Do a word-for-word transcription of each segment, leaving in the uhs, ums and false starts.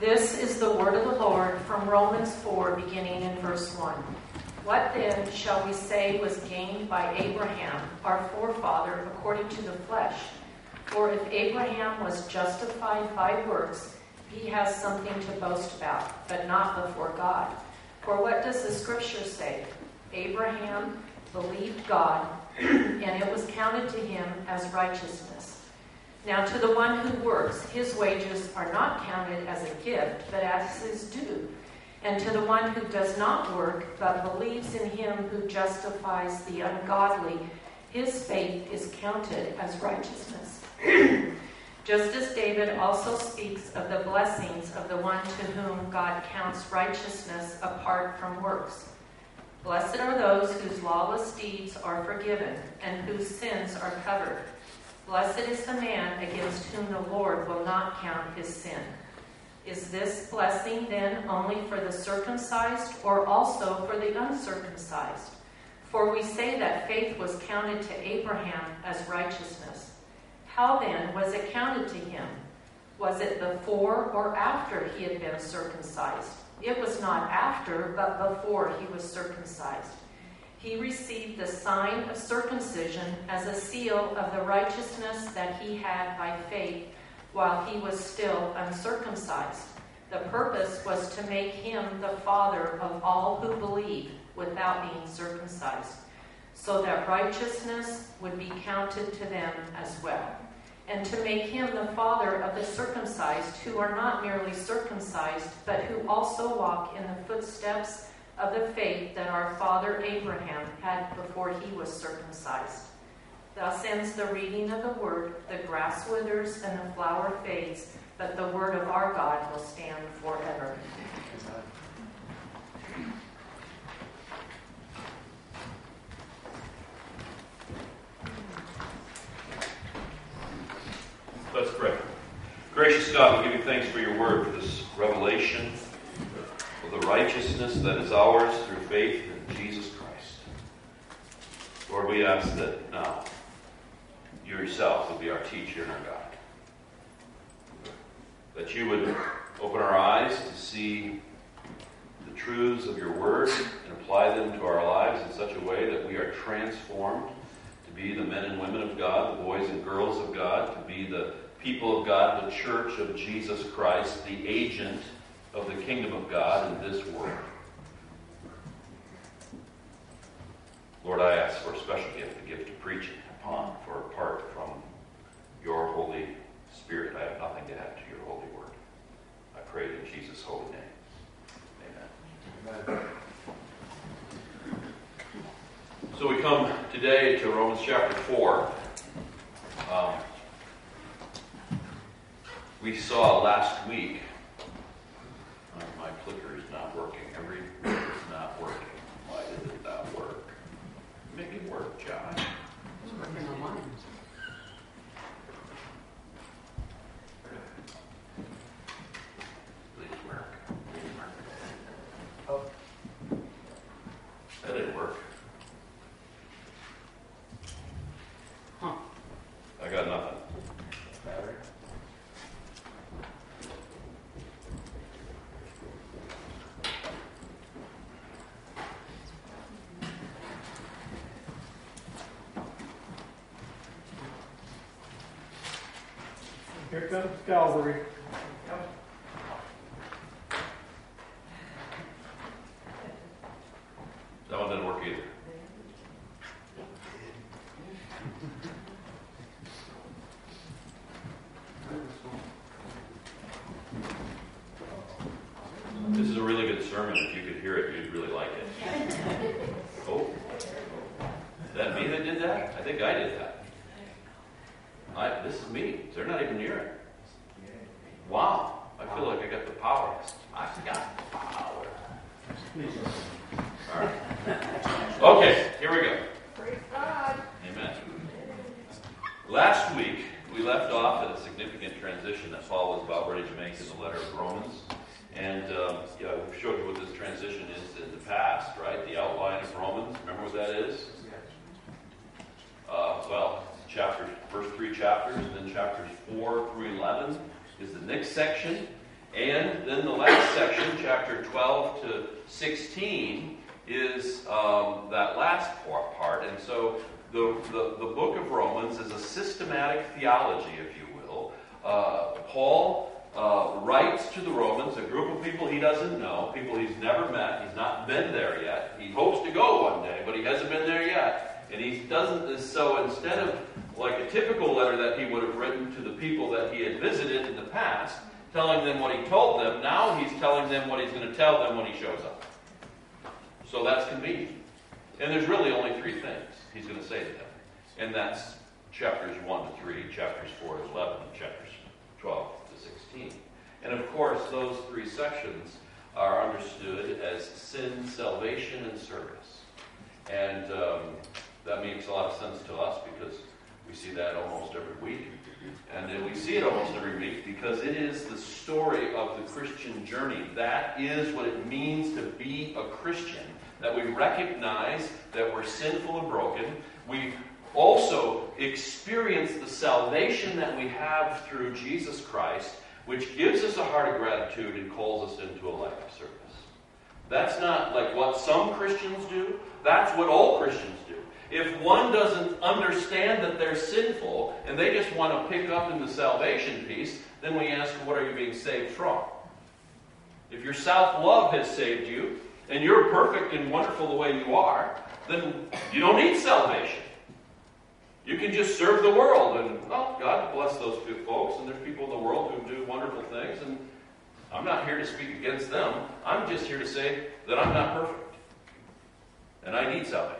This is the word of the Lord from Romans four, beginning in verse one. What then shall we say was gained by Abraham, our forefather, according to the flesh? For if Abraham was justified by works, he has something to boast about, but not before God. For what does the scripture say? Abraham believed God, and it was counted to him as righteousness. Now to the one who works, his wages are not counted as a gift, but as his due. And to the one who does not work, but believes in him who justifies the ungodly, his faith is counted as righteousness. Just as David also speaks of the blessings of the one to whom God counts righteousness apart from works. Blessed are those whose lawless deeds are forgiven, and whose sins are covered. Blessed is the man against whom the Lord will not count his sin. Is this blessing then only for the circumcised, or also for the uncircumcised? For we say that faith was counted to Abraham as righteousness. How then was it counted to him? Was it before or after he had been circumcised? It was not after, but before he was circumcised. He received the sign of circumcision as a seal of the righteousness that he had by faith while he was still uncircumcised. The purpose was to make him the father of all who believe without being circumcised, so that righteousness would be counted to them as well, and to make him the father of the circumcised who are not merely circumcised, but who also walk in the footsteps of the faith that our father Abraham had before he was circumcised. Thus ends the reading of the word. The grass withers and the flower fades, but the word of our God will stand forever. Let's pray. Gracious God, we give you thanks for your word, for this revelation of the righteousness that is ours through faith in Jesus Christ. Lord, we ask that now you yourself will be our teacher and our guide. That you would open our eyes to see the truths of your word and apply them to our lives in such a way that we are transformed to be the men and women of God, the boys and girls of God, to be the people of God, the church of Jesus Christ, the agent of the kingdom of God in this world. Lord, I ask for a special gift, the gift of preaching upon, for apart from your Holy Spirit, I have nothing to add to your holy word. I pray in Jesus' holy name. Amen. Amen. So we come today to Romans chapter four. Um, we saw last week, uh, my clicker is not working. Every clicker is not working. Why did it not work? Make it work, John. It's working on mine. Please work. Please work. Oh. That didn't work. Huh. I got nothing. Battery. Here comes Calvary. That one didn't work either. This is a really good sermon. If you could hear it, you'd really like it. Oh, is that me that did that? I think I did that. I, this is me. They're not even near it. Wow. I feel like I got the power. I got the power. All right. Okay, here we go. Praise God. Amen. Last week, we left off at a significant transition that Paul was about ready to make in the letter of Romans. And um, yeah, we've showed you what this transition is in the past, right? The outline of Romans. Remember what that is? Uh, well, chapters, first three chapters, and then chapters four through eleven is the next section. And then the last section, chapter twelve to sixteen, is um, that last part. And so the, the, the book of Romans is a systematic theology, if you will. Uh, Paul uh, writes to the Romans, a group of people he doesn't know, people he's never met, he's not been there yet. He hopes to go one day, but he hasn't been there yet. And he doesn't, so instead of like a typical letter that he would have written to the people that he had visited in the past, telling them what he told them, now he's telling them what he's going to tell them when he shows up. So that's convenient. And there's really only three things he's going to say to them. And that's chapters one to three, chapters four to eleven, and chapters twelve to sixteen. And of course, those three sections are understood as sin, salvation, and service. And um, that makes a lot of sense to us because we see that almost every week. And then we see it almost every week because it is the story of the Christian journey. That is what it means to be a Christian. That we recognize that we're sinful and broken. We also experience the salvation that we have through Jesus Christ, which gives us a heart of gratitude and calls us into a life of service. That's not like what some Christians do. That's what all Christians do. If one doesn't understand that they're sinful and they just want to pick up in the salvation piece, then we ask, what are you being saved from? If your self-love has saved you, and you're perfect and wonderful the way you are, then you don't need salvation. You can just serve the world, and, well, God bless those folks, and there's people in the world who do wonderful things, and I'm not here to speak against them. I'm just here to say that I'm not perfect, and I need salvation.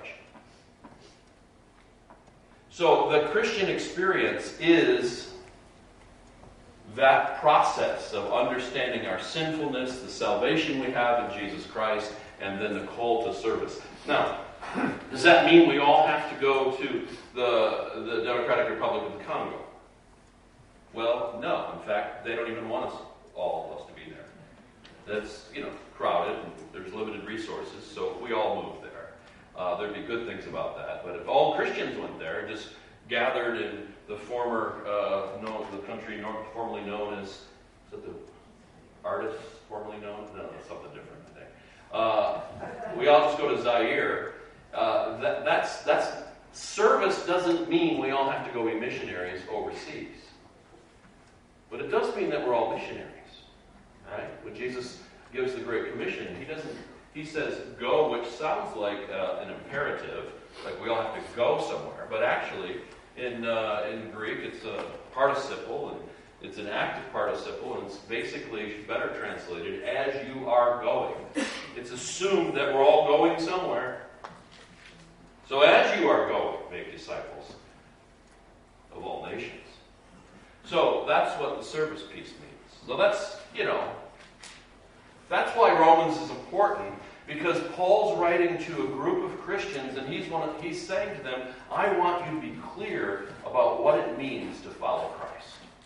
So the Christian experience is that process of understanding our sinfulness, the salvation we have in Jesus Christ, and then the call to service. Now, does that mean we all have to go to the, the Democratic Republic of the Congo? Well, no. In fact, they don't even want us, all of us, to be there. That's, you know, crowded, and there's limited resources, so if we all move there, uh, there'd be good things about that. But if all Christians went there, just gathered in the former, uh, no, the country norm, formerly known as, is it the artist formerly known? No, that's something different, I think. Uh, we all just go to Zaire. Uh, that, that's, that's, service doesn't mean we all have to go be missionaries overseas. But it does mean that we're all missionaries. Right? When Jesus gives the Great Commission, he doesn't, he says go, which sounds like uh, an imperative, like we all have to go somewhere. But actually, in, uh, in Greek, it's a participle, and it's an active participle, and it's basically better translated as you are going. It's assumed that we're all going somewhere. So as you are going, make disciples of all nations. So that's what the service piece means. So that's, you know, that's why Romans is important, because Paul's writing to a group of Christians, and he's one of, he's saying to them, I want you to be clear about what it means to follow Christ.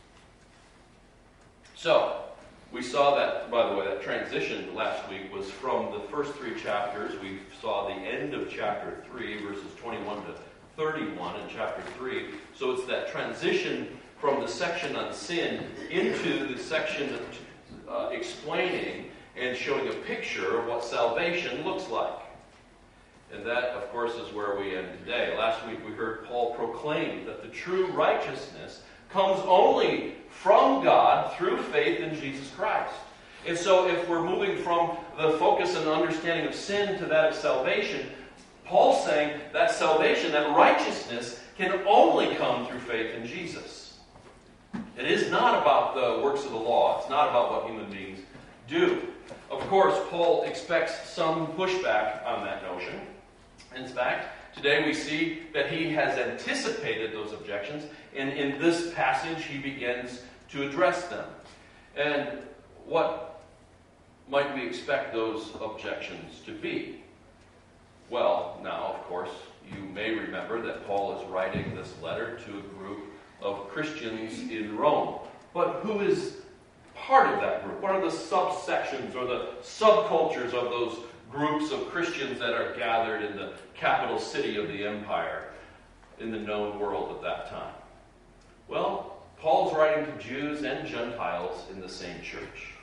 So, we saw that, by the way, that transition last week was from the first three chapters. We saw the end of chapter three, verses twenty-one to thirty-one in chapter three. So it's that transition from the section on sin into the section uh, explaining and showing a picture of what salvation looks like. And that, of course, is where we end today. Last week we heard Paul proclaim that the true righteousness comes only from God through faith in Jesus Christ. And so if we're moving from the focus and understanding of sin to that of salvation, Paul's saying that salvation, that righteousness, can only come through faith in Jesus. It is not about the works of the law. It's not about what human beings do. Of course, Paul expects some pushback on that notion. In fact, today we see that he has anticipated those objections, and in this passage he begins to address them. And what might we expect those objections to be? Well, now, of course, you may remember that Paul is writing this letter to a group of Christians in Rome. But who is part of that group? What are the subsections or the subcultures of those groups of Christians that are gathered in the capital city of the empire in the known world at that time? Well, Paul's writing to Jews and Gentiles in the same church.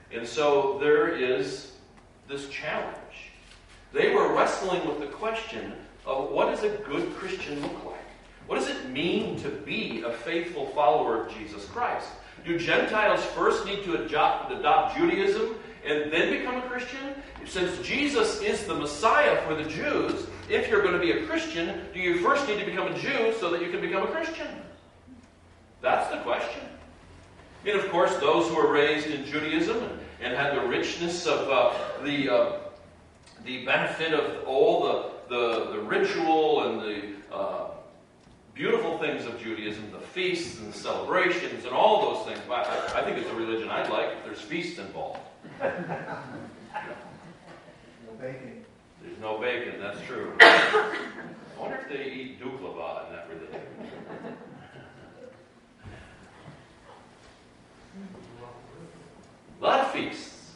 And so there is this challenge. They were wrestling with the question of what does a good Christian look like? What does it mean to be a faithful follower of Jesus Christ? Do Gentiles first need to adopt, adopt Judaism and then become a Christian? Since Jesus is the Messiah for the Jews, if you're going to be a Christian, do you first need to become a Jew so that you can become a Christian? That's the question. And of course, those who were raised in Judaism and, and had the richness of uh, the uh, the benefit of all the, the, the ritual and the uh, beautiful things of Judaism, the feasts and the celebrations and all those things. I, I think it's a religion I'd like if there's feasts involved. No bacon. There's no bacon, that's true. I wonder if they eat duklava in that religion. A lot of feasts.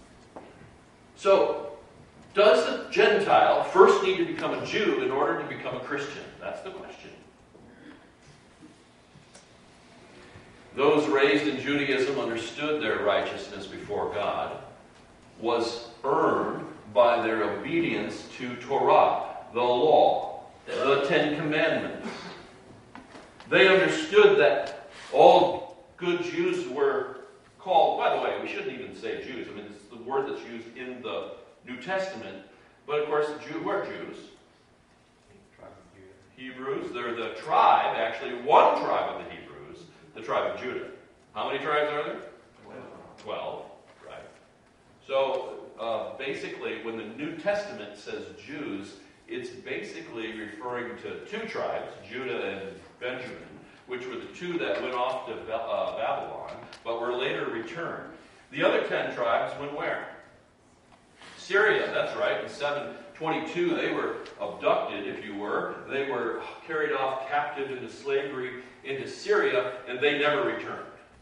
So, does a Gentile first need to become a Jew in order to become a Christian? That's the question. Those raised in Judaism understood their righteousness before God was earned by their obedience to Torah, the law, the Ten Commandments. They understood that all good Jews were called, by the way, we shouldn't even say Jews. I mean, it's the word that's used in the New Testament. But of course, the Jew, we're Jews. Hebrews, they're the tribe, actually one tribe of the Hebrews, the tribe of Judah. How many tribes are there? Twelve. Right. So, uh, basically, when the New Testament says Jews, it's basically referring to two tribes, Judah and Benjamin, which were the two that went off to uh, Babylon, but were later returned. The other ten tribes went where? Syria, that's right. In seven twenty-two, they were abducted, if you were. They were carried off captive into slavery into Syria, and they never returned.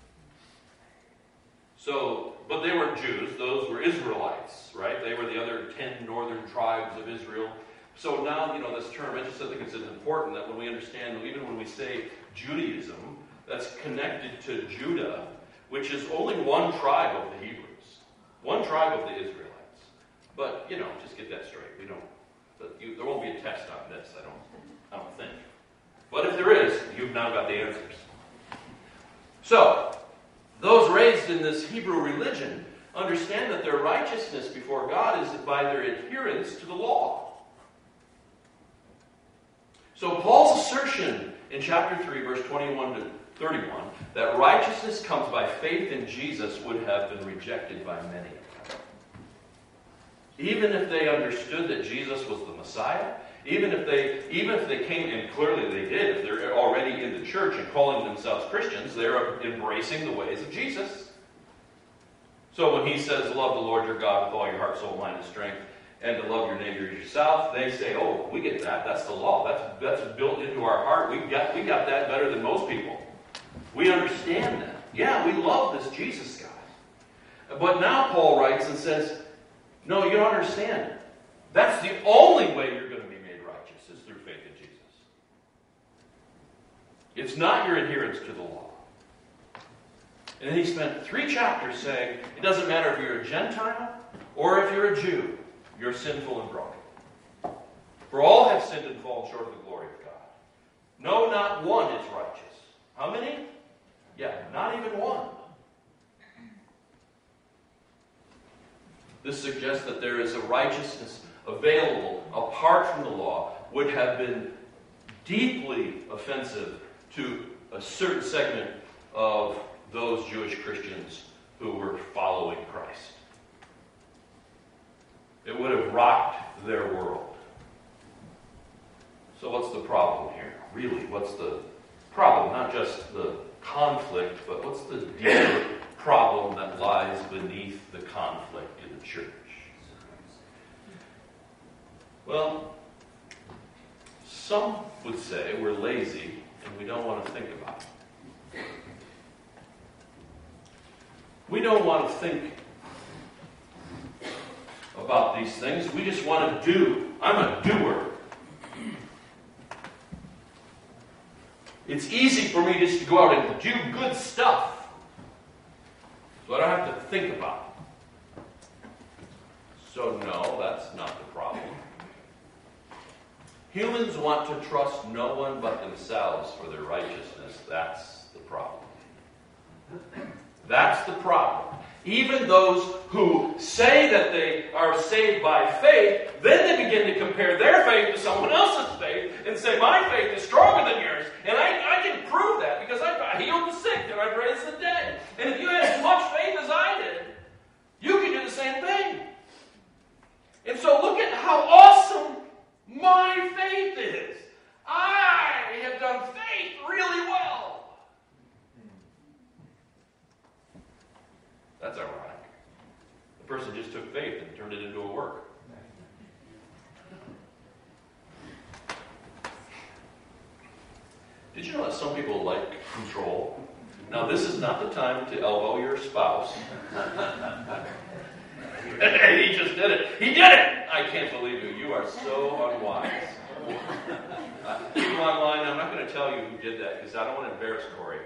So, but they weren't Jews. Those were Israelites, right? They were the other ten northern tribes of Israel. So now, you know, this term, I just think it's important that when we understand, even when we say Judaism, that's connected to Judah, which is only one tribe of the Hebrews, one tribe of the Israelites. But, you know, just get that straight. We don't, but you, there won't be a test on this, I don't, I don't think. But if there is, you've now got the answers. So, those raised in this Hebrew religion understand that their righteousness before God is by their adherence to the law. So Paul's assertion in chapter three, verse twenty-one to thirty-one, that righteousness comes by faith in Jesus would have been rejected by many. Even if they understood that Jesus was the Messiah, even if they even if they came, and clearly they did, if they're already in the church and calling themselves Christians, they're embracing the ways of Jesus. So when he says, love the Lord your God with all your heart, soul, mind, and strength, and to love your neighbor as yourself, they say, oh, we get that. That's the law. That's that's built into our heart. We got we got that better than most people. We understand that. Yeah, we love this Jesus guy. But now Paul writes and says, no, you don't understand. That's the only way you're going to be made righteous, is through faith in Jesus. It's not your adherence to the law. And then he spent three chapters saying, it doesn't matter if you're a Gentile or if you're a Jew, you're sinful and broken. For all have sinned and fallen short of the glory of God. No, not one is righteous. How many? Yeah, not even one. This suggests that there is a righteousness available apart from the law would have been deeply offensive to a certain segment of those Jewish Christians who were following Christ. It would have rocked their world. So what's the problem here? Really, what's the problem? Not just the conflict, but what's the deeper problem that lies beneath the conflict in the church? Well, some would say we're lazy and we don't want to think about it. We don't want to think about these things. We just want to do. I'm a doer. It's easy for me just to go out and do good stuff. So I don't have to think about it. So no, that's not the problem. Humans want to trust no one but themselves for their righteousness. That's the problem. That's the problem. Even those who say that they are saved by faith, then they begin to compare their faith to someone else's faith and say, my faith is stronger than yours. And I, I can prove that because I healed the sick and I've raised the dead. And if you had as much faith as I did, you can do the same thing. And so look at how awesome my faith is. I have done faith really well. That's ironic. The person just took faith and turned it into a work. Did you know that some people like control? Now, this is not the time to elbow your spouse. He just did it. He did it! I can't believe you. You are so unwise. Uh, people online, I'm not going to tell you who did that because I don't want to embarrass Corey.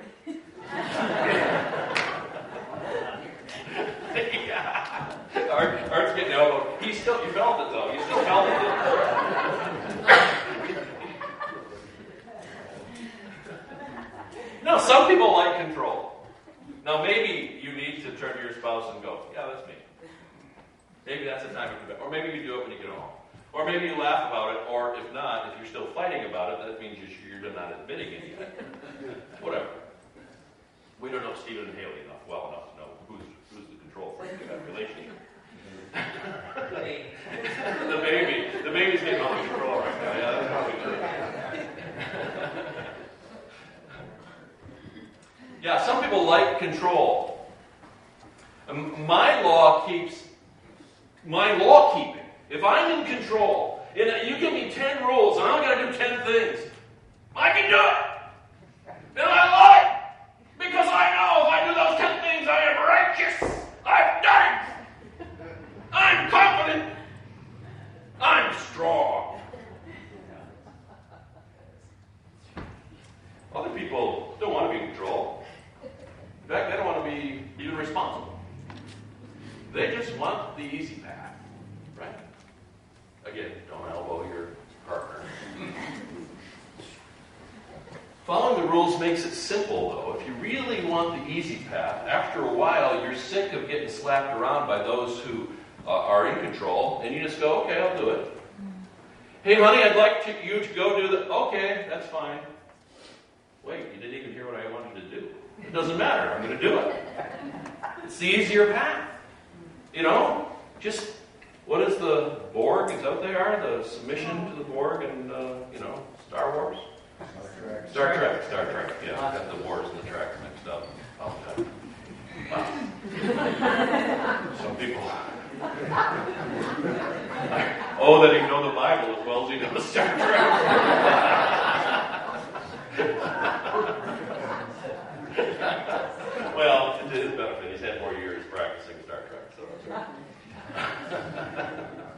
Yeah. Art, Art's getting elbowed. He still, you felt it though. You still felt it. No, some people like control. Now maybe you need to turn to your spouse and go, yeah, that's me. Maybe that's the time you do it. Or maybe you do it when you get home. Or maybe you laugh about it, or if not, if you're still fighting about it, that means you're not admitting it yet. Whatever. We don't know Stephen and Haley enough, well enough to know who's who's the control freak in that relationship. the baby. The baby's getting all the control right now. Yeah, that's probably true. Yeah, some people like control. Um, my law keeps my law keeping. If I'm in control, and you give me ten rules, and I'm going to do ten things, I can do it. And I love it. Because I know if I do those ten things, I am righteous. I've done it. I'm confident. I'm strong. Other people don't want to be in control. In fact, they don't want to be even responsible. They just want the easy path, right? Again, don't elbow your partner. Following the rules makes it simple, though. If you really want the easy path, after a while, you're sick of getting slapped around by those who uh, are in control, and you just go, okay, I'll do it. Hey, honey, I'd like to, you to go do that. Okay, that's fine. Wait, you didn't even hear what I wanted you to do. It doesn't matter. I'm going to do it. It's the easier path. You know, just, what is the Borg? Is that what they are? The submission to the Borg and, uh, you know, Star Wars? Star Trek. Star Trek, yeah. I got the wars and the tracks mixed up. Oh, wow. Some people. Oh, that he know the Bible as well as he knows Star Trek. Well, to his benefit, he's had more years practicing Star Trek, so that's right.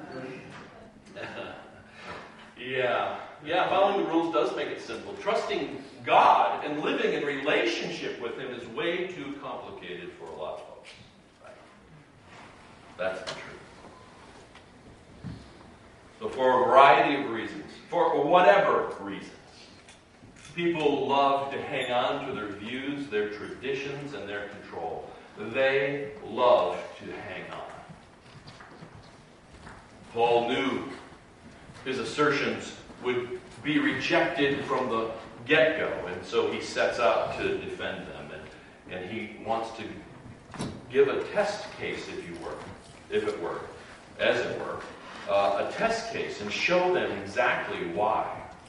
Yeah. Yeah, following the rules does make it simple. Trusting God and living in relationship with Him is way too complicated for a lot of folks. Right? That's the truth. So for a variety of reasons, for whatever reasons, people love to hang on to their views, their traditions, and their control. They love to hang on. Paul knew his assertions would be rejected from the get-go, and so he sets out to defend them, and, and he wants to give a test case, if you were, if it were, as it were, uh, a test case, and show them exactly why.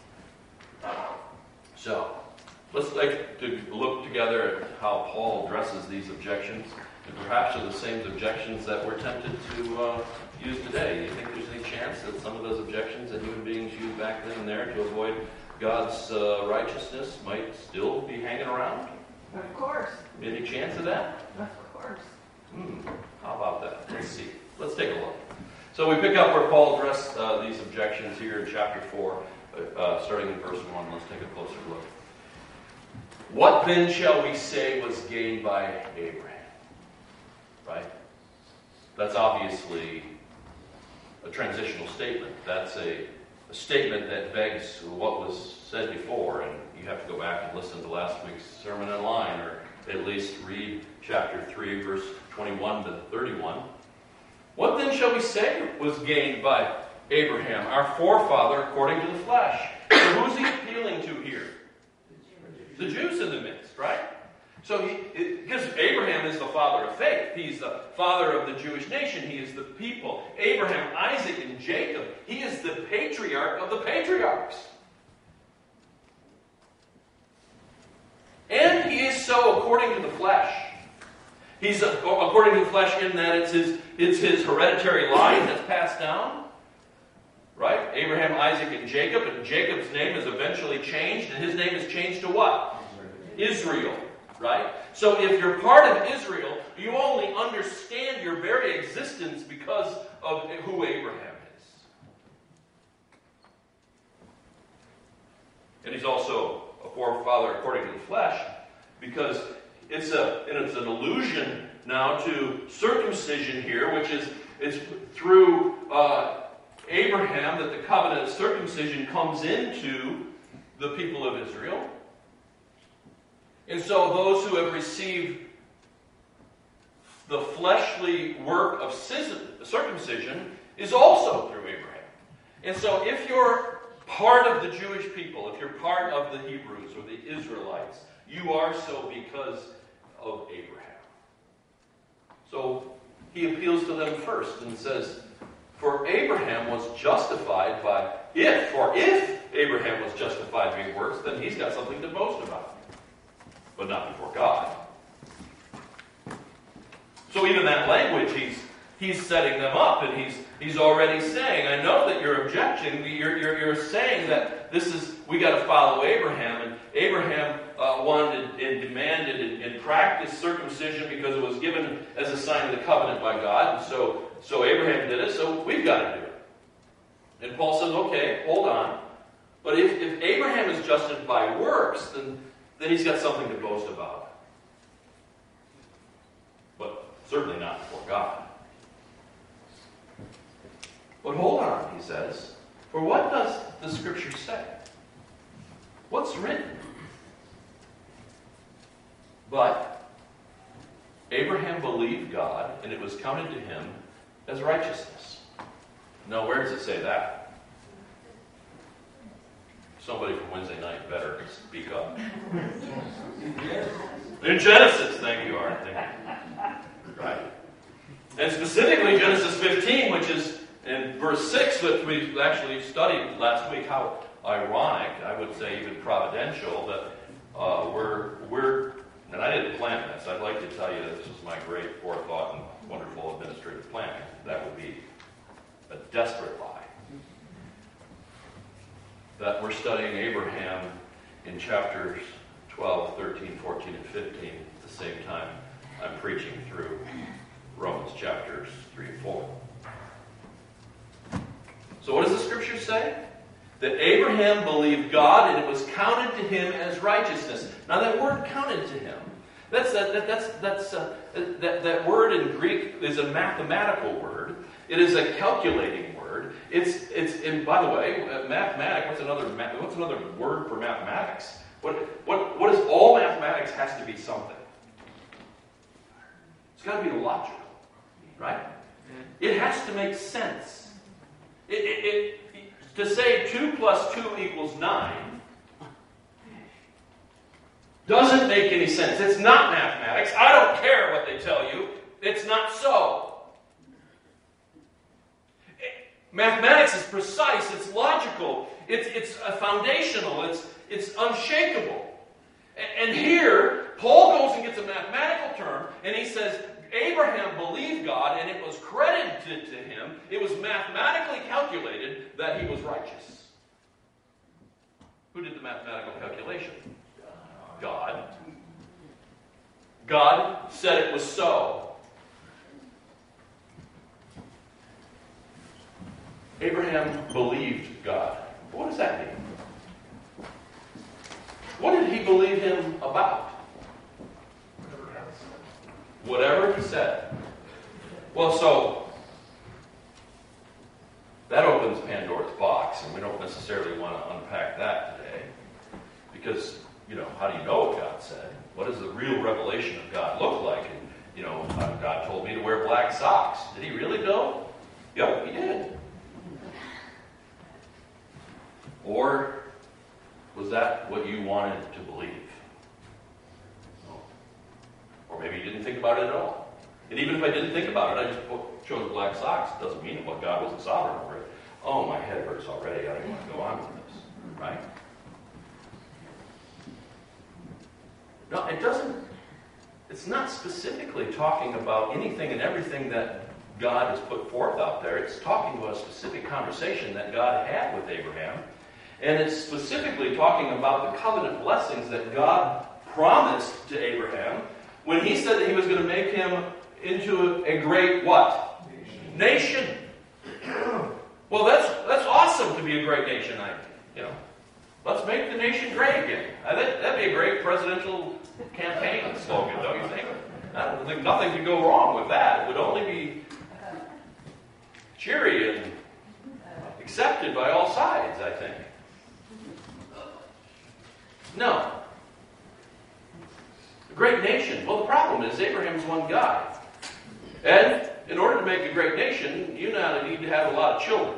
So, let's take to look together at how Paul addresses these objections, and perhaps are the same objections that we're tempted to uh, use today. Do you think there's any chance that some of those objections that human beings used back then and there to avoid God's uh, righteousness might still be hanging around? Of course. Any chance of that? Of course. Hmm. How about that? Let's see. Let's take a look. So we pick up where Paul addressed uh, these objections here in chapter four, uh, starting in verse one. Let's take a closer look. What then shall we say was gained by Abraham? Right? That's obviously a transitional statement. That's a, a statement that begs what was said before, and you have to go back and listen to last week's sermon online, or at least read chapter three, verse twenty-one to thirty-one. What then shall we say was gained by Abraham, our forefather, according to the flesh? So who's he appealing to here? The Jews in the midst, right? So, he, because Abraham is the father of faith. He's the father of the Jewish nation. He is the people. Abraham, Isaac, and Jacob. He is the patriarch of the patriarchs. And he is so according to the flesh. He's a, according to the flesh in that it's his, it's his hereditary line that's passed down. Right? Abraham, Isaac, and Jacob. And Jacob's name is eventually changed. And his name is changed to what? Israel. Right? So if you're part of Israel, you only understand your very existence because of who Abraham is. And he's also a forefather according to the flesh, because it's a and it's an allusion now to circumcision here, which is is through uh, Abraham that the covenant of circumcision comes into the people of Israel. And so those who have received the fleshly work of circumcision is also through Abraham. And so if you're part of the Jewish people, if you're part of the Hebrews or the Israelites, you are so because of Abraham. So he appeals to them first and says, for Abraham was justified by, if, or if Abraham was justified by works, then he's got something to boast about. But not before God. So even that language, he's he's setting them up, and he's he's already saying, I know that you're objecting, you're you're, you're saying that this is we got to follow Abraham, and Abraham uh, wanted and demanded and, and practiced circumcision because it was given as a sign of the covenant by God, and so so Abraham did it, so we've got to do it. And Paul says, okay, hold on, but if if Abraham is justified by works, then then he's got something to boast about. But certainly not before God. But hold on, he says. For what does the Scripture say? What's written? But Abraham believed God, and it was counted to him as righteousness. Now, where does it say that? Somebody from Wednesday night better speak up. In Genesis, thank you, Art. Thank you. Right. And specifically Genesis fifteen, which is in verse six, which we actually studied last week. How ironic, I would say even providential, that uh, we're, we're, and I didn't plan this. I'd like to tell you that this was my great forethought and wonderful administrative planning. That would be a desperate lie. That we're studying Abraham in chapters twelve, thirteen, fourteen, and fifteen at the same time I'm preaching through Romans chapters three and four. So what does the Scripture say? That Abraham believed God and it was counted to him as righteousness. Now that word counted to him, that's that, that that's that's uh, that that word in Greek is a mathematical word. It is a calculating word. It's it's and by the way, uh, mathematic. What's another what's another word for mathematics? What what what is all mathematics has to be something. It's got to be logical, right? It has to make sense. It, it, it to say two plus two equals nine doesn't make any sense. It's not mathematics. I don't care what they tell you. It's not so. Mathematics is precise, it's logical, it's, it's uh, foundational, it's, it's unshakable. And, and here, Paul goes and gets a mathematical term, and he says, Abraham believed God, and it was credited to him, it was mathematically calculated that he was righteous. Who did the mathematical calculation? God. God said it was so. Abraham believed God. What does that mean? What did he believe him about? Whatever he said. Well, so, told me to wear black socks. Did he really go? Yep, he did. Or was that what you wanted to believe? No. Or maybe you didn't think about it at all. And even if I didn't think about it, I just chose black socks. It doesn't mean that what God wasn't sovereign over it. Oh, my head hurts already. I don't want to go on with this. Right? No, it doesn't. It's not specifically talking about anything and everything that God has put forth out there. It's talking about a specific conversation that God had with Abraham. And it's specifically talking about the covenant blessings that God promised to Abraham when he said that he was going to make him into a great what? Nation. Nation. Well, that's that's awesome to be a great nation. I, you know, let's make the nation great again. I think that'd be a great presidential campaign slogan, don't you think? I don't think nothing could go wrong with that. It would only be cheery and accepted by all sides, I think. No. A great nation. Well, the problem is Abraham's one guy. And in order to make a great nation, you now need to have a lot of children.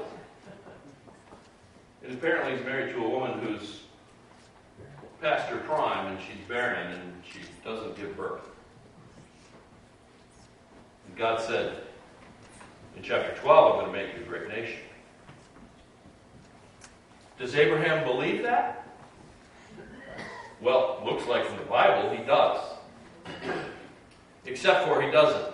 And apparently he's married to a woman who's past her prime and she's barren and she doesn't give birth. And God said in chapter twelve, I'm going to make you a great nation. Does Abraham believe that? Well, it looks like from the Bible he does. Except for he doesn't.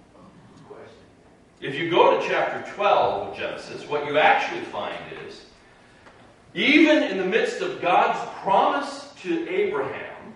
If you go to chapter twelve of Genesis, what you actually find is, even in the midst of God's promise to Abraham,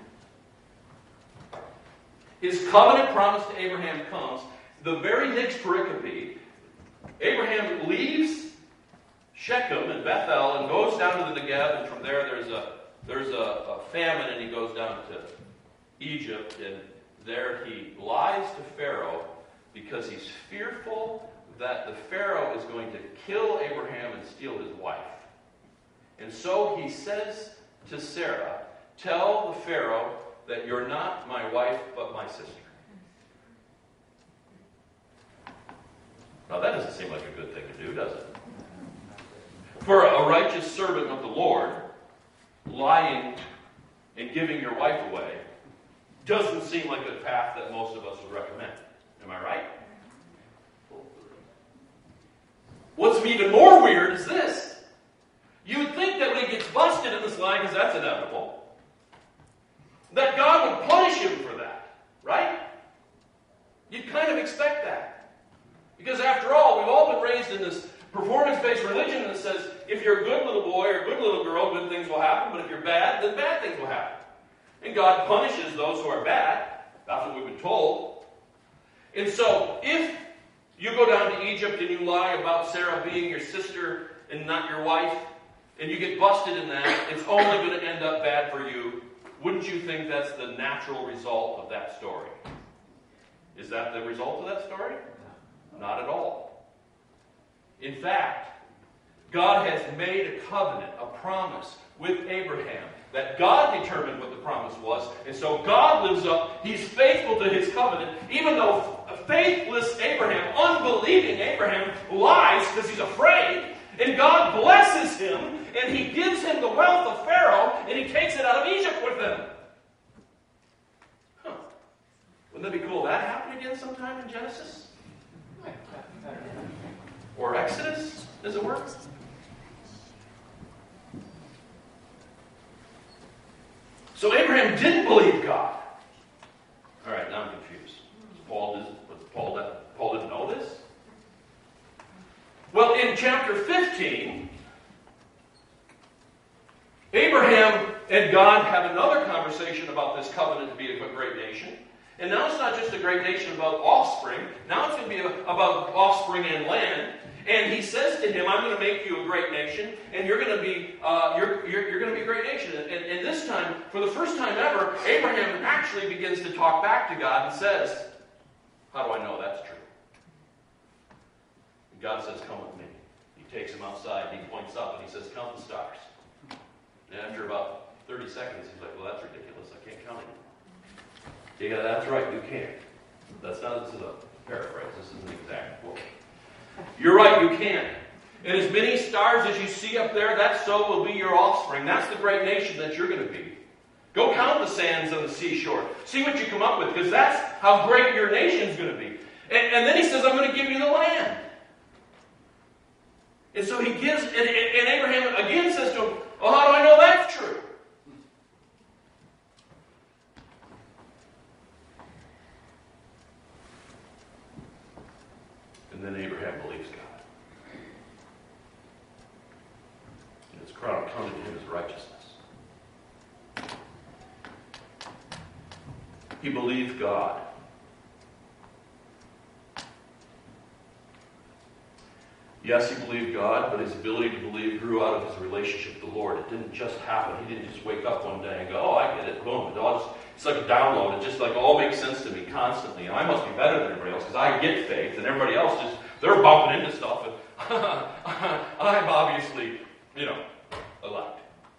his covenant promise to Abraham comes, the very next pericope, Abraham leaves Shechem and Bethel and goes down to the Negev, and from there there's a there's a, a famine, and he goes down to Egypt, and there he lies to Pharaoh because he's fearful that the Pharaoh is going to kill Abraham and steal his wife. And so he says to Sarah, tell the Pharaoh that you're not my wife, but my sister. Now that doesn't seem like a good thing to do, does it? For a righteous servant of the Lord, lying and giving your wife away doesn't seem like a path that most of us would recommend. Am I right? What's even more weird is this. You would think that when he gets busted in this lie, because that's inevitable, that God would punish him for that. Right? You'd kind of expect that. Because after all, we've all been raised in this performance-based religion that says, if you're a good little boy or a good little girl, good things will happen, but if you're bad, then bad things will happen. And God punishes those who are bad. That's what we've been told. And so, if you go down to Egypt and you lie about Sarah being your sister and not your wife, and you get busted in that, it's only going to end up bad for you. Wouldn't you think that's the natural result of that story? Is that the result of that story? Not at all. In fact, God has made a covenant, a promise with Abraham that God determined what the promise was. And so God lives up. He's faithful to his covenant, even though faithless Abraham, unbelieving Abraham, lies because he's afraid. And God blesses him, and he gives him the wealth of Pharaoh, and he takes it out of Egypt with him. Huh. Wouldn't that be cool? That happened again sometime in Genesis? Or Exodus, as it were? So Abraham didn't believe God. All right, now I'm confused. Paul didn't, Paul, didn't, Paul didn't know this? Well, in chapter fifteen, Abraham and God have another conversation about this covenant to be a great nation. And now it's not just a great nation about offspring. Now it's going to be about offspring and land. And he says to him, I'm going to make you a great nation, and you're going to be uh, you're, you're, you're going to be a great nation. And, and, and this time, for the first time ever, Abraham actually begins to talk back to God and says, how do I know that's true? And God says, come with me. He takes him outside, and he points up, and he says, count the stars. And after about thirty seconds, he's like, well, that's ridiculous. I can't count it. Yeah, that's right, you can't. That's not, this is a paraphrase. This isn't the exact quote. You're right, you can. And as many stars as you see up there, that so will be your offspring. That's the great nation that you're going to be. Go count the sands on the seashore. See what you come up with, because that's how great your nation's going to be. And, and then he says, I'm going to give you the land. And so he gives, and, and Abraham again says to him, well, how do I know that's true? And then Abraham believes God. And it's counted to him as righteousness. He believed God. Yes, he believed God, but his ability to believe grew out of his relationship with the Lord. It didn't just happen. He didn't just wake up one day and go, oh, I get it. Boom. It all just, it's like a download. It just like all makes sense to me constantly. And I must be better than everybody else because I get faith. And everybody else just, they're bumping into stuff. And I'm obviously, you know, elect.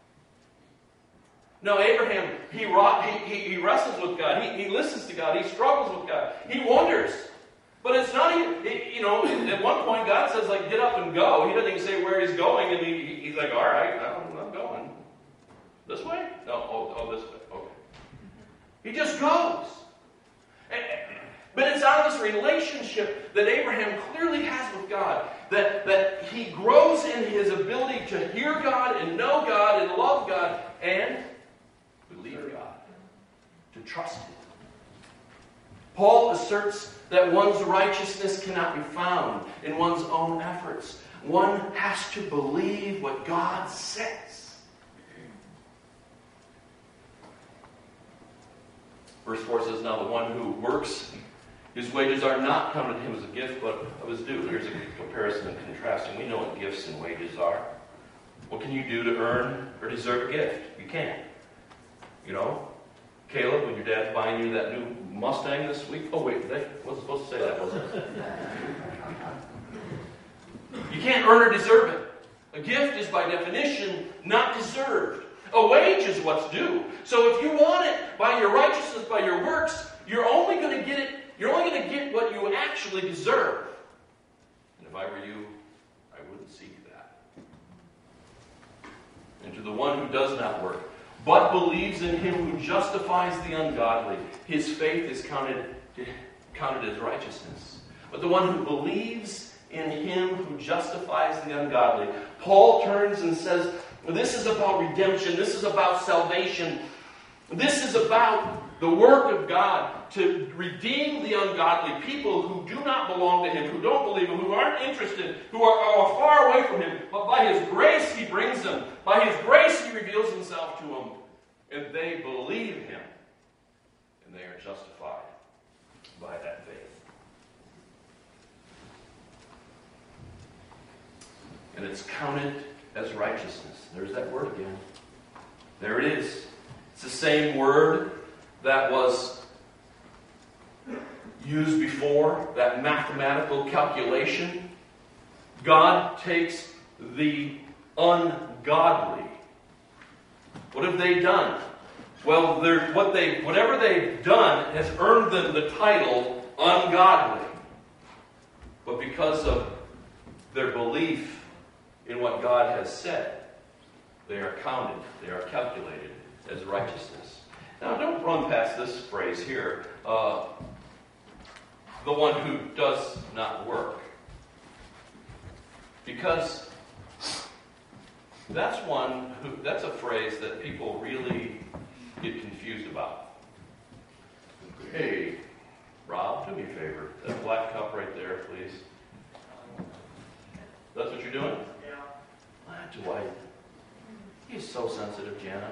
No, Abraham, he, he, he wrestles with God. He, he listens to God. He struggles with God. He wonders. But it's not even, you know, at one point God says, like, get up and go. He doesn't even say where he's going. And he, he's like, all right, I'm, I'm going. This way? No, oh, oh, this way. Okay. He just goes. But it's out of this relationship that Abraham clearly has with God. That, that he grows in his ability to hear God and know God and love God and believe God. To trust Him. Paul asserts that one's righteousness cannot be found in one's own efforts. One has to believe what God says. Verse four says, now the one who works, his wages are not counted to him as a gift, but of his due. Here's a comparison and contrasting. We know what gifts and wages are. What can you do to earn or deserve a gift? You can't. You know? Caleb, when your dad's buying you that new Mustang this week. Oh, wait, they wasn't supposed to say that, was it? You can't earn or deserve it. A gift is by definition not deserved. A wage is what's due. So if you want it by your righteousness, by your works, you're only going to get it, you're only going to get what you actually deserve. And if I were you, I wouldn't seek that. And to the one who does not work, but believes in him who justifies the ungodly, his faith is counted, counted as righteousness. But the one who believes in him who justifies the ungodly, Paul turns and says, this is about redemption, this is about salvation, this is about the work of God to redeem the ungodly, people who do not belong to him, who don't believe him, who aren't interested, who are, are far away from him. But by his grace he brings them. By his grace he reveals himself to them. And they believe him. And they are justified by that faith. And it's counted as righteousness. There's that word again. There it is. It's the same word that was used before, that mathematical calculation. God takes the ungodly. What have they done? Well, what they, whatever they've done has earned them the title ungodly. But because of their belief in what God has said, they are counted, they are calculated as righteousness. Now, don't run past this phrase here. Uh, the one who does not work. Because that's one who, that's a phrase that people really get confused about. Hey, Rob, do me a favor. That black cup right there, please. That's what you're doing? Yeah. Ah, Dwight. He's so sensitive, Jana.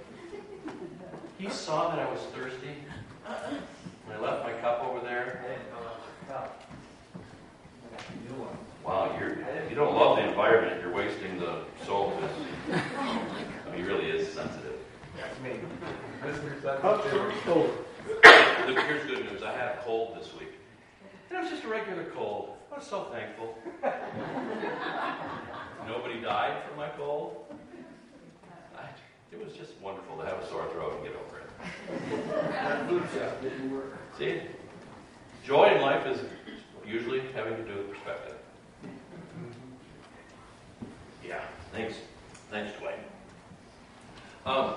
He saw that I was thirsty. And I left my cup over there. Wow, you're, you don't love the environment. You're wasting the soul. I mean, he really is sensitive. That's me. Cups are cold. Look, here's good news. I had a cold this week. And it was just a regular cold. I was so thankful. Nobody died from my cold. I, it was just wonderful to have a sore throat and get over it. That food shop didn't work. See? Joy in life is usually having to do with perspective. Yeah, thanks. Thanks, Dwayne. Um,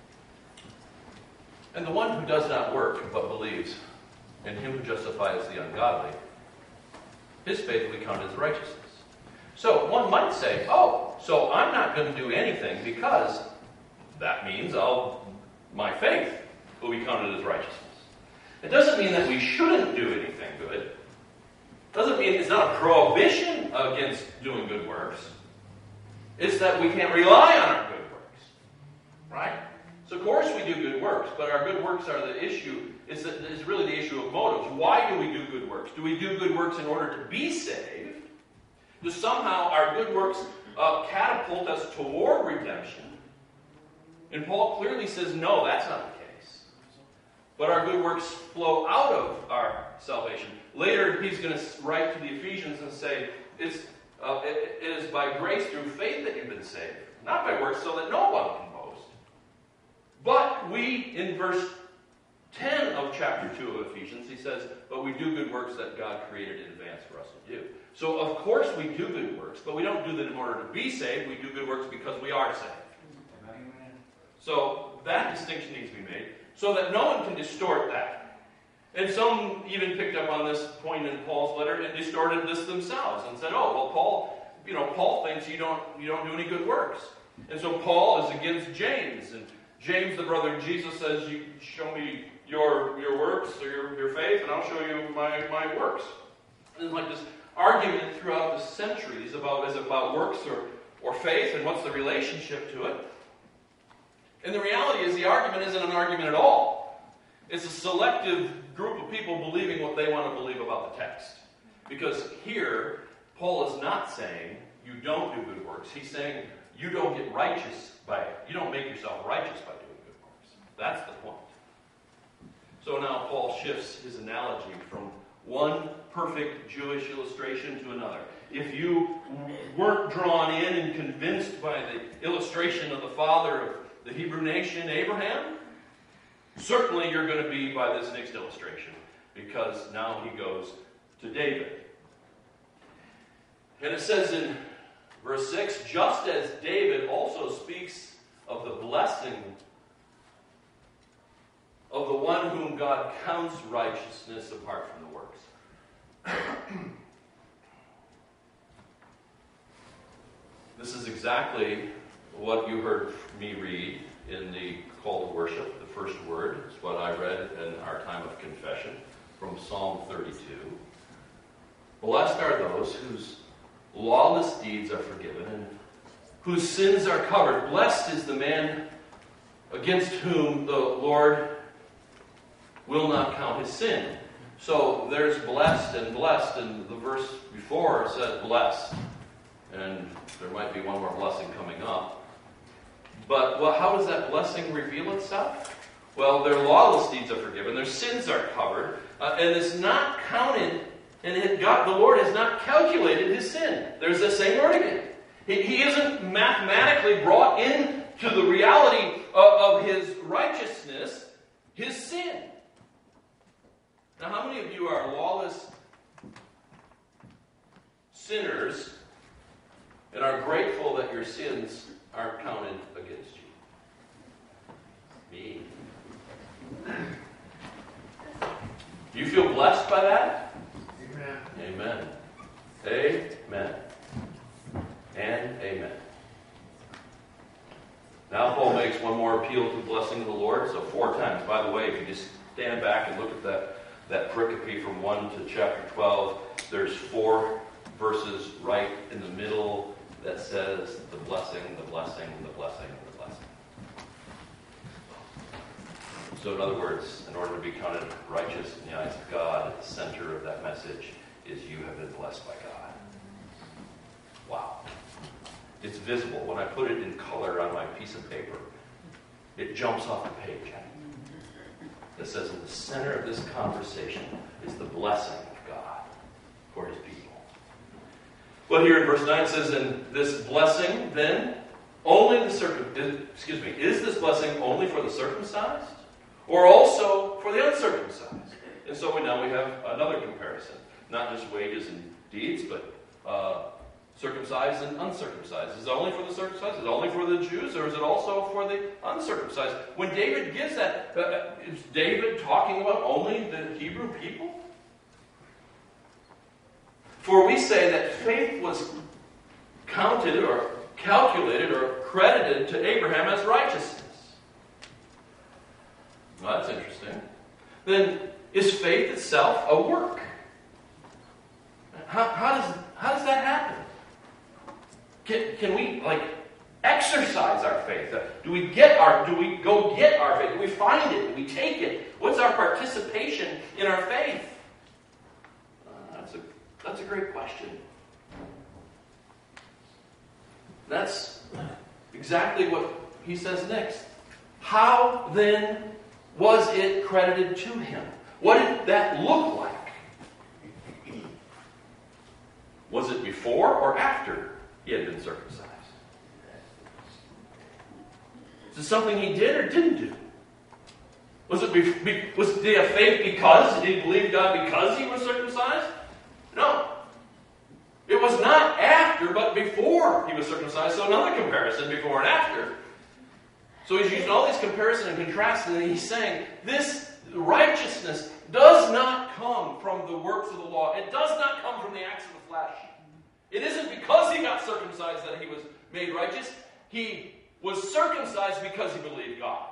and the one who does not work but believes in him who justifies the ungodly, his faith will be counted as righteousness. So one might say, oh, so I'm not going to do anything because that means I'll, my faith will be counted as righteousness. It doesn't mean that we shouldn't do anything good. It doesn't mean it's not a prohibition against doing good works. It's that we can't rely on our good works. Right? So of course we do good works, but our good works are the issue. It's, the, it's really the issue of motives. Why do we do good works? Do we do good works in order to be saved? Do somehow our good works uh, catapult us toward redemption? And Paul clearly says, no, that's not the case. But our good works flow out of our salvation. Later, he's going to write to the Ephesians and say, it's, uh, it, it is by grace through faith that you've been saved, not by works, so that no one can boast. But we, in verse ten of chapter two of Ephesians, he says, but we do good works that God created in advance for us to do. So, of course, we do good works, but we don't do them in order to be saved. We do good works because we are saved. So, that distinction needs to be made so that no one can distort that. And some even picked up on this point in Paul's letter and distorted this themselves and said, oh, well, Paul, you know, Paul thinks you don't, you don't do any good works. And so Paul is against James. And James, the brother of Jesus, says, you show me your, your works or your, your faith, and I'll show you my, my works. And it's like this argument throughout the centuries about is it about works or, or faith, and what's the relationship to it. And the reality is the argument isn't an argument at all. It's a selective group of people believing what they want to believe about the text. Because here, Paul is not saying you don't do good works. He's saying you don't get righteous by it. You don't make yourself righteous by doing good works. That's the point. So now Paul shifts his analogy from one perfect Jewish illustration to another. If you weren't drawn in and convinced by the illustration of the father of the Hebrew nation, Abraham, certainly you're going to be by this next illustration, because now he goes to David. And it says in verse six, just as David also speaks of the blessing of the one whom God counts righteousness apart from the works. This is exactly what you heard me read in the call to worship. The first word is what I read in our time of confession from Psalm thirty-two. Blessed are those whose lawless deeds are forgiven and whose sins are covered. Blessed is the man against whom the Lord will not count his sin. So there's blessed and blessed, and the verse before said blessed. And there might be one more blessing coming up. But well, how does that blessing reveal itself? Well, their lawless deeds are forgiven, their sins are covered, uh, and it's not counted, and it, God, the Lord has not calculated his sin. There's the same word again. He, he isn't mathematically brought into the reality of, of his righteousness, his sin. Now, how many of you are lawless sinners and are grateful that your sins aren't counted against you? Me. Do you feel blessed by that? Amen. Amen. Amen. And amen. Now Paul makes one more appeal to the blessing of the Lord. So four times. By the way, if you just stand back and look at that, that pericope from one to chapter twelve, there's four verses right in the middle that says the blessing, the blessing, the blessing, the blessing. So in other words, in order to be counted righteous in the eyes of God, at the center of that message is you have been blessed by God. Wow. It's visible. When I put it in color on my piece of paper, it jumps off the page. It says in the center of this conversation is the blessing of God for his people. Well, here in verse nine it says, and this blessing then, only the circum, excuse me, is this blessing only for the circumcised? Or also for the uncircumcised? And so we now we have another comparison. not just wages and deeds, but uh, circumcised and uncircumcised. Is it only for the circumcised? Is it only for the Jews? Or is it also for the uncircumcised? When David gives that, uh, is David talking about only the Hebrew people? For we say that faith was counted or calculated or credited to Abraham as righteousness. Well, that's interesting. Then is faith itself a work? How, how does how does that happen? Can, can we like exercise our faith? Do we get our do we go get our faith? Do we find it? Do we take it? What's our participation in our faith? Uh, that's a that's a great question. That's exactly what he says next. How then was it credited to him? What did that look like? Was it before or after he had been circumcised? Is it something he did or didn't do? Was it be, be, was did he have faith because he believed God because he was circumcised? No. It was not after, but before he was circumcised. So another comparison, before and after. So he's using all these comparisons and contrasts, and he's saying, this righteousness does not come from the works of the law. It does not come from the acts of the flesh. It isn't because he got circumcised that he was made righteous. He was circumcised because he believed God.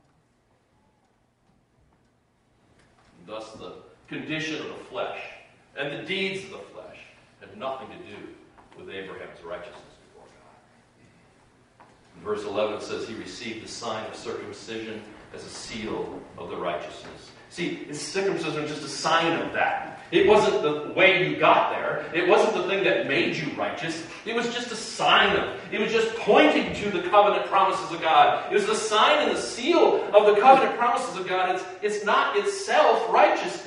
Thus the condition of the flesh and the deeds of the flesh had nothing to do with Abraham's righteousness before God. In verse eleven it says he received the sign of circumcision as a seal of the righteousness. See, his circumcision was just a sign of that. It wasn't the way you got there. It wasn't the thing that made you righteous. It was just a sign of it. It was just pointing to the covenant promises of God. It was the sign and the seal of the covenant promises of God. It's, it's not itself righteousness.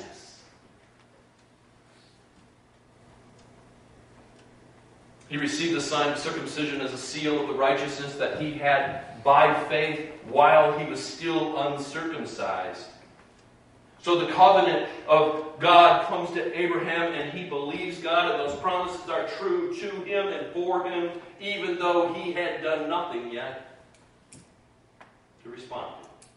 He received the sign of circumcision as a seal of the righteousness that he had by faith while he was still uncircumcised. So the covenant of God comes to Abraham and he believes God and those promises are true to him and for him even though he had done nothing yet to respond.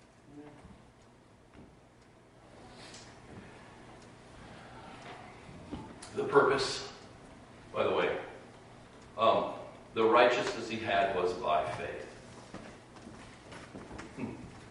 The purpose, by the way, um, the righteousness he had was by faith. Hmm.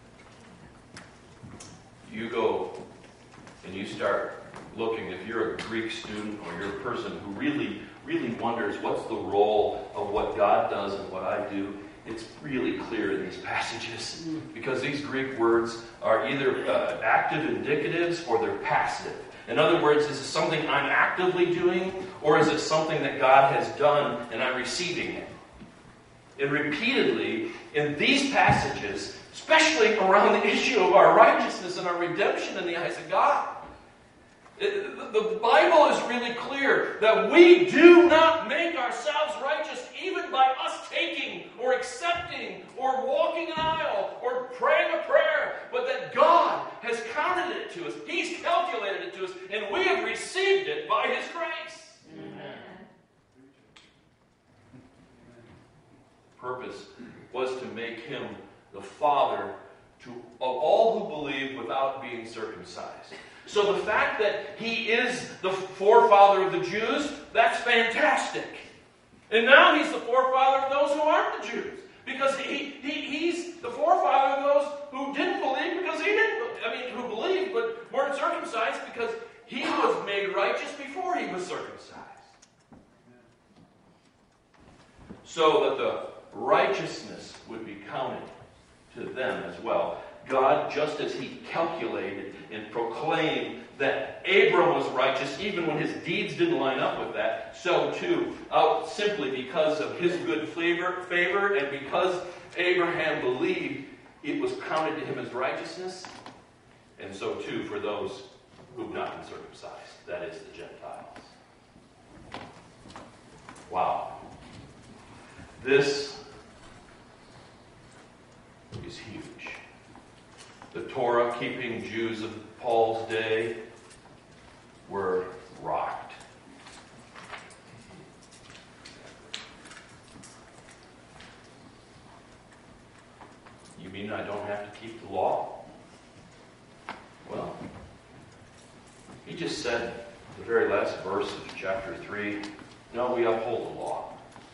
You go and you start looking, if you're a Greek student or you're a person who really, really wonders what's the role of what God does and what I do, it's really clear in these passages because these Greek words are either uh, active indicatives or they're passive. In other words, is it something I'm actively doing or is it something that God has done and I'm receiving it? And repeatedly in these passages, especially around the issue of our righteousness and our redemption in the eyes of God, it, the Bible is really clear that we do not make ourselves righteous even by us taking or accepting or walking an aisle or praying a prayer, but that God has counted it to us. He's calculated it to us, and we have received it by His grace. Amen. Purpose was to make Him the Father to of all who believe without being circumcised. So the fact that He is the forefather of the Jews, that's fantastic. And now He's the forefather of those who aren't the Jews. Because he, he He's the forefather of those who didn't believe because He didn't, I mean, who believed but weren't circumcised because He was made righteous before He was circumcised. So that the righteousness would be counted to them as well. God, just as He calculated and proclaimed that Abram was righteous even when his deeds didn't line up with that, so too, uh, simply because of His good favor, favor and because Abraham believed, it was counted to him as righteousness, and so too for those who've not been circumcised, that is, the Gentiles. Wow. This is huge. The Torah-keeping Jews of Paul's day were rocked. mean I don't have to keep the law? Well, he just said, the very last verse of chapter three, no, we uphold the law.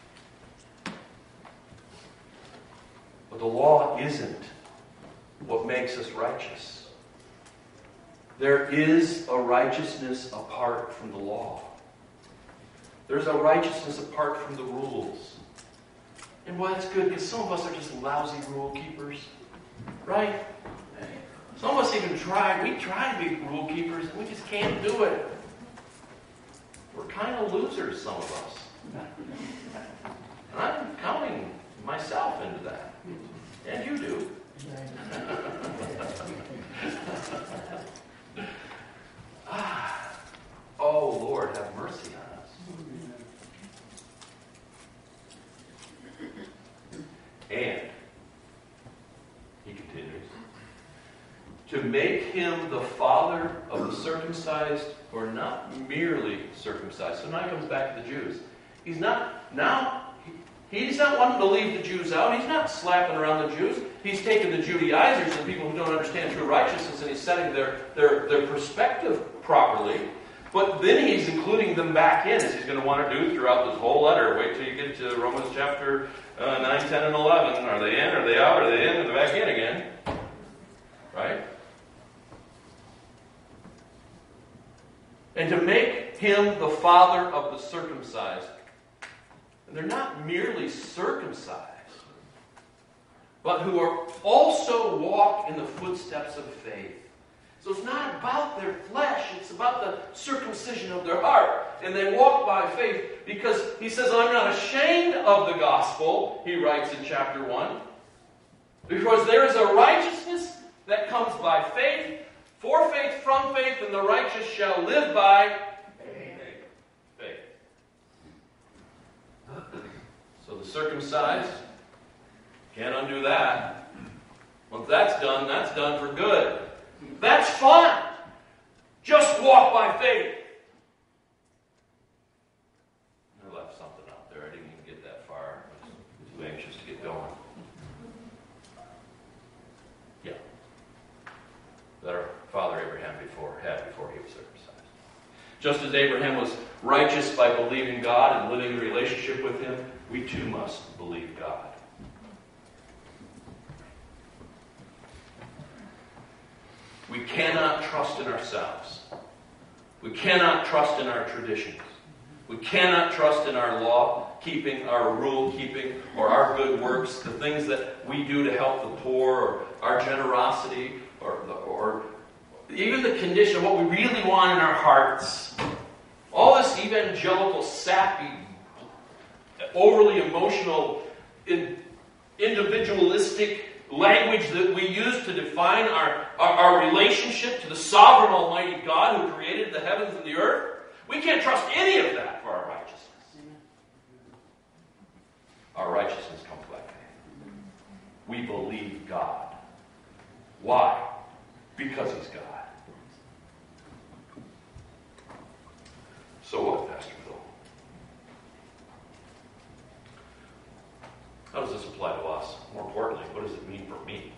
But the law isn't what makes us righteous. There is a righteousness apart from the law. There's a righteousness apart from the rules. And well, that's good because some of us are just lousy rule keepers. Right? Some of us even try. We try to be rule keepers and we just can't do it. We're kind of losers, some of us. And I'm counting myself into that. And you do. ah. Oh, Lord, have mercy on us. And, he continues, to make him the father of the circumcised, or not merely circumcised. So now he comes back to the Jews. He's not, now, he, he's not wanting to leave the Jews out. He's not slapping around the Jews. He's taking the Judaizers, the people who don't understand true righteousness, and he's setting their, their, their perspective properly. But then he's including them back in, as he's going to want to do throughout this whole letter. Wait till you get to Romans chapter uh, nine, ten, and eleven. Are they in? Are they out? Are they in? And they're back in again. Right? And to make him the father of the circumcised. And they're not merely circumcised, but who are also walk in the footsteps of faith. So it's not about their flesh, it's about the circumcision of their heart. And they walk by faith because he says, I'm not ashamed of the gospel, he writes in chapter one. Because there is a righteousness that comes by faith, for faith, from faith, and the righteous shall live by faith. Faith. So the circumcised can't undo that. Once that's done, that's done for good. That's fun. Just walk by faith. I left something out there. I didn't even get that far. I was too anxious to get going. Yeah. That our father Abraham before had before he was circumcised. Just as Abraham was righteous by believing God and living in relationship with him, we too must believe God. We cannot trust in ourselves. We cannot trust in our traditions. We cannot trust in our law keeping, our rule keeping, or our good works, the things that we do to help the poor, or our generosity, or, or even the condition of what we really want in our hearts. All this evangelical, sappy, overly emotional, individualistic language that we use to define our, our, our relationship to the sovereign Almighty God who created the heavens and the earth. We can't trust any of that for our righteousness. Our righteousness comes by faith. We believe God. Why? Because He's God. So what, Pastor Phil? How does this apply to us? More importantly, what does it mean for me?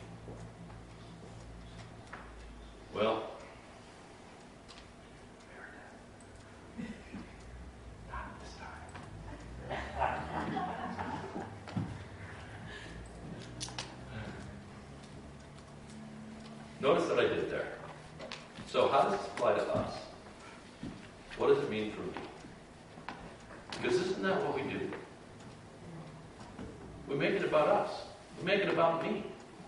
Well, not this time. Notice that I did there. So how does this apply to us? What does it mean for me? Because isn't that what we do? We make it about us. We make it about me.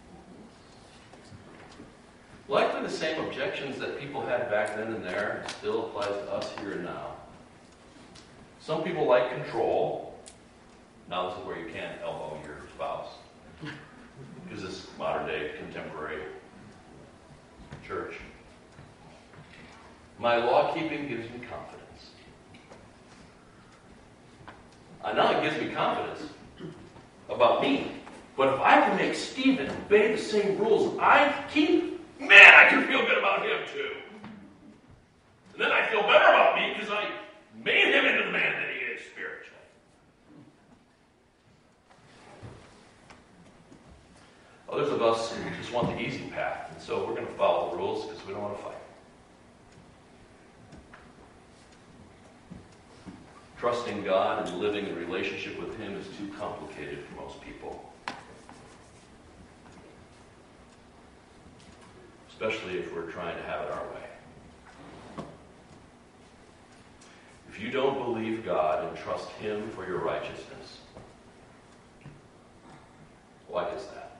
Likely the same objections that people had back then and there still applies to us here and now. Some people like control. Now this is where you can't elbow your spouse. Because this is modern day contemporary church. My law keeping gives me confidence. I know it gives me confidence about me. But if I can make Stephen obey the same rules I keep, man, I can feel good about him too. And then I feel better about me because I made him into the man that he is spiritually. Oh, there's a of us just want the easy path, and so we're going to follow the rules because we don't want to fight. Trusting God and living in relationship with Him is too complicated for most people. Especially if we're trying to have it our way. If you don't believe God and trust Him for your righteousness, why is that?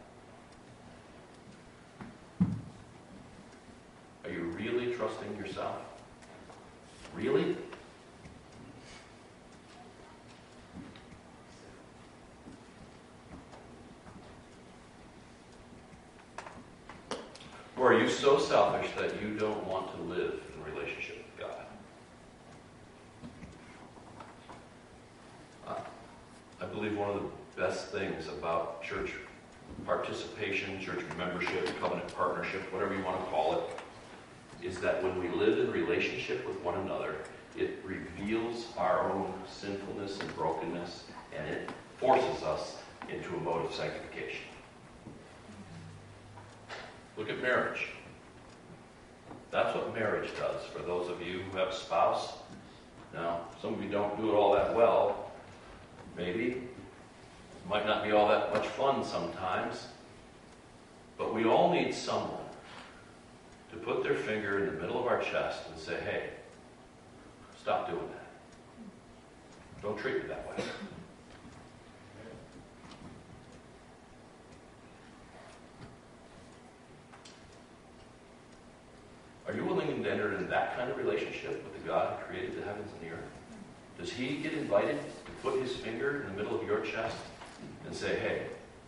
Are you really trusting yourself? Really? Or are you so selfish that you don't want to live in relationship with God? I believe one of the best things about church participation, church membership, covenant partnership, whatever you want to call it, is that when we live in relationship with one another, it reveals our own sinfulness and brokenness, and it forces us into a mode of sanctification. Look at marriage. That's what marriage does for those of you who have a spouse. Now, some of you don't do it all that well. Maybe. It might not be all that much fun sometimes. But we all need someone to put their finger in the middle of our chest and say, hey, stop doing that. Don't treat me that way. Are you willing to enter into that kind of relationship with the God who created the heavens and the earth? Does He get invited to put His finger in the middle of your chest and say, hey,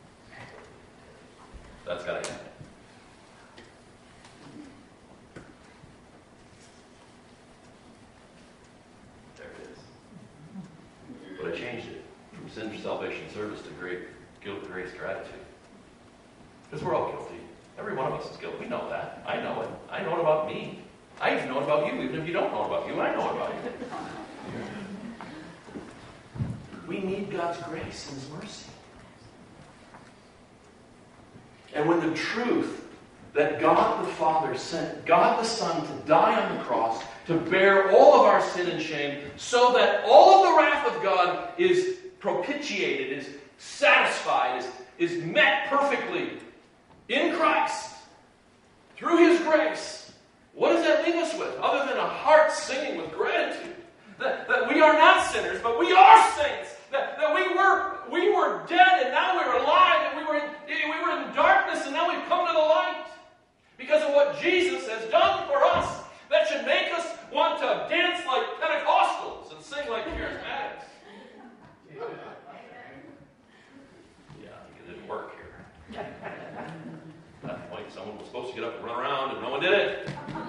that's got to end? There it is. But I changed it from sin for salvation service to great guilt, grace, gratitude. Because we're all guilty. Every one of us is guilty. We know that. I know it. I know it about me. I even know it about you. Even if you don't know it about you, I know it about you. We need God's grace and His mercy. And when the truth that God the Father sent God the Son to die on the cross to bear all of our sin and shame so that all of the wrath of God is propitiated, is satisfied, is, is met perfectly in Christ, through His grace, what does that leave us with? Other than a heart singing with gratitude. That, that we are not sinners, but we are saints. That, that we were we were dead and now we're alive. And we were, in, we were in darkness and now we've come to the light. Because of what Jesus has done for us. That should make us want to dance like Pentecostals and sing like charismatics. Yeah, because it didn't work here. At that point, someone was supposed to get up and run around, and no one did it.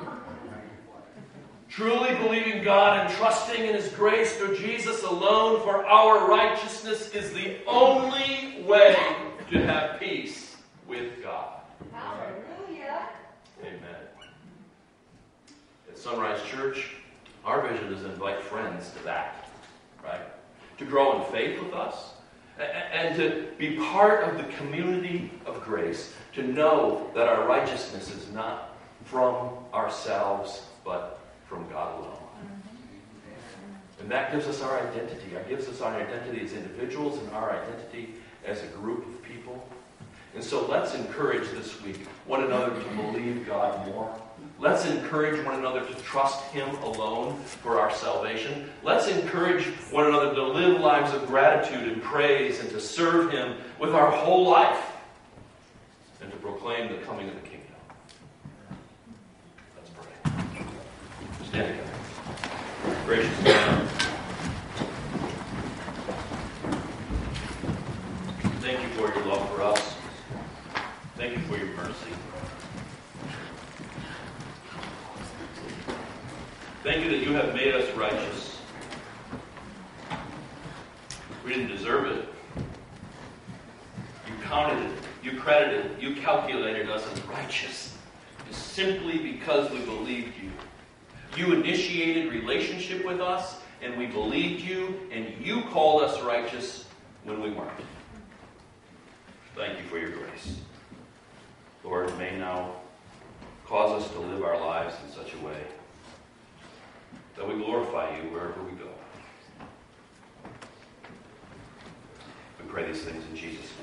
Truly believing God and trusting in His grace through Jesus alone for our righteousness is the only way to have peace with God. Hallelujah. Amen. At Sunrise Church, our vision is to invite friends to that, right? To grow in faith with us. And to be part of the community of grace, to know that our righteousness is not from ourselves, but from God alone. And that gives us our identity. It gives us our identity as individuals and our identity as a group of people. And so let's encourage this week one another to believe God more. Let's encourage one another to trust Him alone for our salvation. Let's encourage one another to live lives of gratitude and praise and to serve Him with our whole life and to proclaim the coming of the kingdom. Let's pray. Stand together. Gracious God, thank You for Your love for us. Thank You for Your mercy. Thank You that You have made us righteous. We didn't deserve it. You counted it. You credited it. You calculated us as righteous simply because we believed You. You initiated relationship with us, and we believed You, and You called us righteous when we weren't. Thank You for Your grace. Lord, may now cause us to live our lives in such a way that we glorify you wherever we go. We pray these things in Jesus' name.